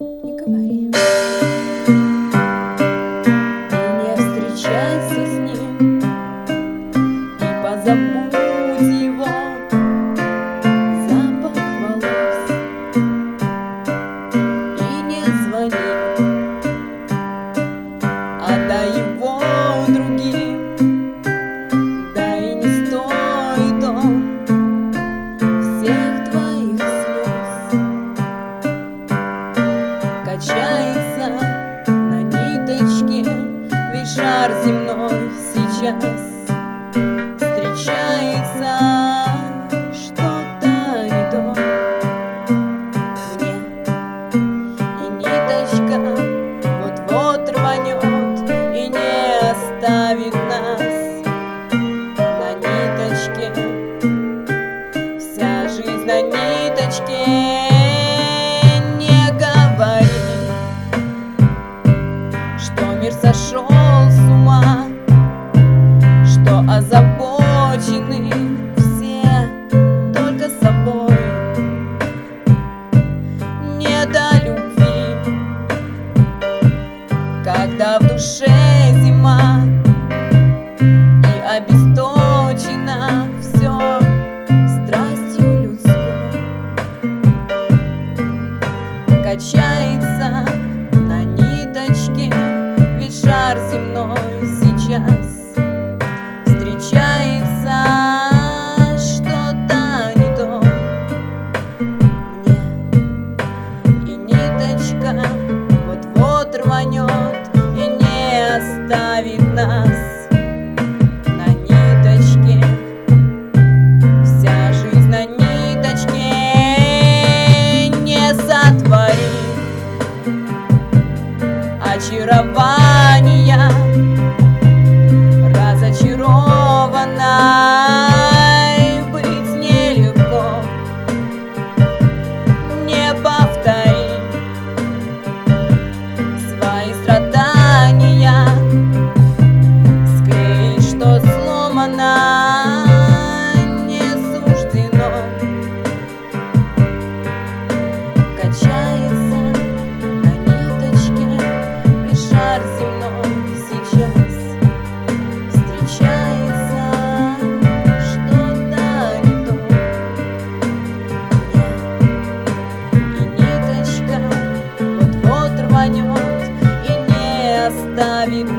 Не говори. И не встречайся с ним, и позабудь его запах волос. И не звони, отдай его другим, да и не стоит он всех твоих слез. Качается на ниточке весь шар земной сейчас. Встречается что-то не то мне, и ниточка вот-вот рванет и не оставит нас на ниточке. Вся жизнь на ниточке. Не говори, что мир сошел с ума, что озабочены все только собой. Не до любви, когда в душе зима и обесточено все страстью людской. Качается на ниточке весь шар земной сейчас. Встречается что-то не то мне, и ниточка вот-вот рванет и не оставит нас на ниточке. Вся жизнь на ниточке. Не сотвори очарования разочарованной. Быть нелегко. Не повтори свои страдания, склей, что сломано не суждено. Качается на ниточке весь шар земной сейчас. Встречается что-то не то мне, и ниточка вот-вот рванет и не оставит